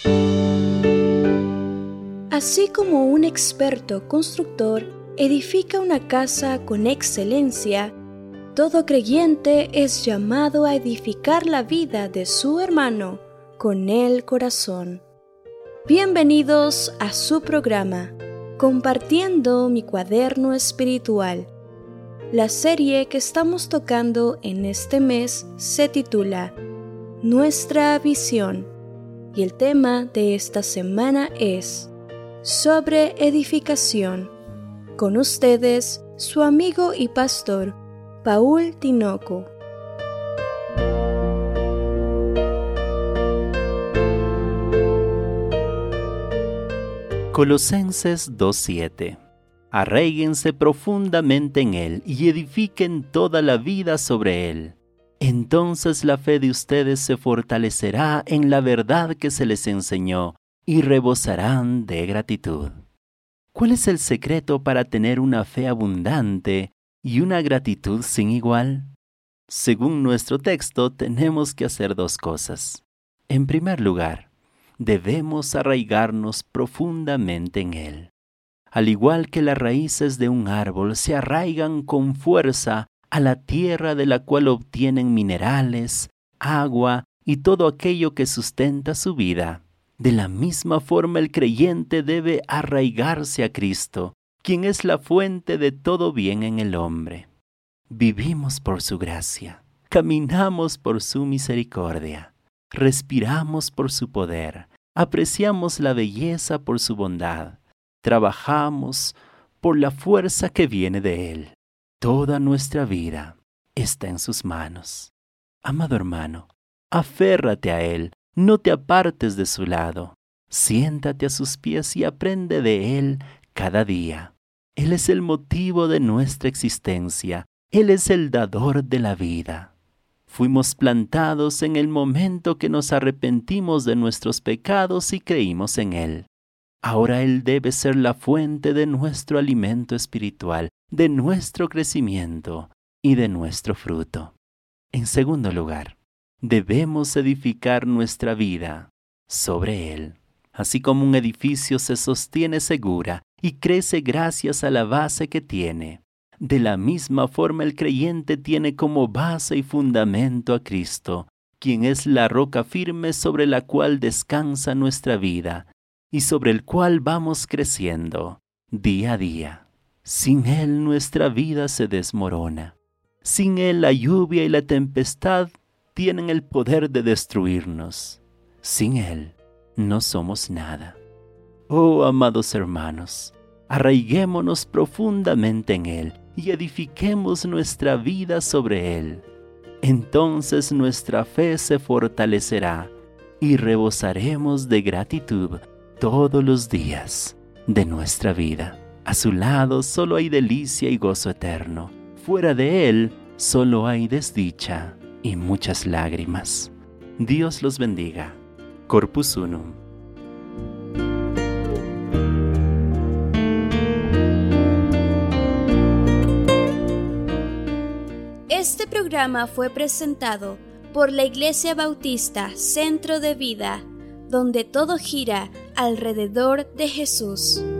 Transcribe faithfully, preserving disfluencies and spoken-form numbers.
Así como un experto constructor edifica una casa con excelencia, todo creyente es llamado a edificar la vida de su hermano con el corazón. Bienvenidos a su programa, Compartiendo mi cuaderno espiritual. La serie que estamos tocando en este mes se titula Nuestra visión y el tema de esta semana es sobre edificación. Con ustedes, su amigo y pastor, Paul Tinoco. Colosenses dos siete. Arraíguense profundamente en Él y edifiquen toda la vida sobre Él. Entonces la fe de ustedes se fortalecerá en la verdad que se les enseñó y rebosarán de gratitud. ¿Cuál es el secreto para tener una fe abundante y una gratitud sin igual? Según nuestro texto, tenemos que hacer dos cosas. En primer lugar, debemos arraigarnos profundamente en Él. Al igual que las raíces de un árbol se arraigan con fuerza a la tierra de la cual obtienen minerales, agua y todo aquello que sustenta su vida, de la misma forma el creyente debe arraigarse a Cristo, quien es la fuente de todo bien en el hombre. Vivimos por su gracia, caminamos por su misericordia, respiramos por su poder, apreciamos la belleza por su bondad, trabajamos por la fuerza que viene de Él. Toda nuestra vida está en sus manos. Amado hermano, aférrate a Él, no te apartes de su lado. Siéntate a sus pies y aprende de Él cada día. Él es el motivo de nuestra existencia. Él es el dador de la vida. Fuimos plantados en el momento que nos arrepentimos de nuestros pecados y creímos en Él. Ahora Él debe ser la fuente de nuestro alimento espiritual, de nuestro crecimiento y de nuestro fruto. En segundo lugar, debemos edificar nuestra vida sobre Él. Así como un edificio se sostiene segura y crece gracias a la base que tiene, de la misma forma el creyente tiene como base y fundamento a Cristo, quien es la roca firme sobre la cual descansa nuestra vida y sobre el cual vamos creciendo día a día. Sin Él nuestra vida se desmorona. Sin Él la lluvia y la tempestad tienen el poder de destruirnos. Sin Él no somos nada. Oh, amados hermanos, arraiguémonos profundamente en Él y edifiquemos nuestra vida sobre Él. Entonces nuestra fe se fortalecerá y rebosaremos de gratitud todos los días de nuestra vida. A su lado solo hay delicia y gozo eterno. Fuera de Él solo hay desdicha y muchas lágrimas. Dios los bendiga. Corpus Unum. Este programa fue presentado por la Iglesia Bautista Centro de Vida, donde todo gira alrededor de Jesús.